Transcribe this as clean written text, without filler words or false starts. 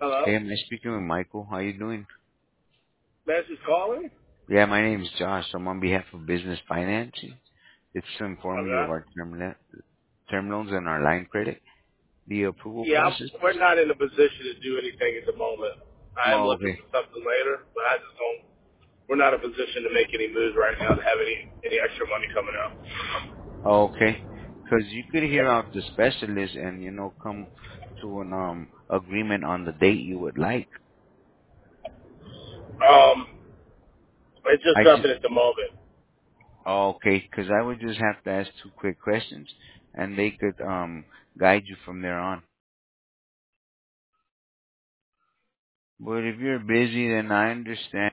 Hey, Hello? I'm speaking with Michael. How you doing? Mass is calling? Yeah, my name is Josh. I'm on behalf of Business Financing. It's to inform you Okay. of our term loans and our line credit, the approval Yeah, process. we're not in a position to do anything at the moment. I am Oh, looking okay. for something later, but I just don't. We're not in a position to make any moves right now to have any extra money coming out. Oh, okay. Because you could hear out the specialist and come to an agreement on the date you would like. Um, it's just I just nothing at the moment. okay, because I would just have to ask two quick questions, and they could guide you from there on. But if you're busy, then I understand.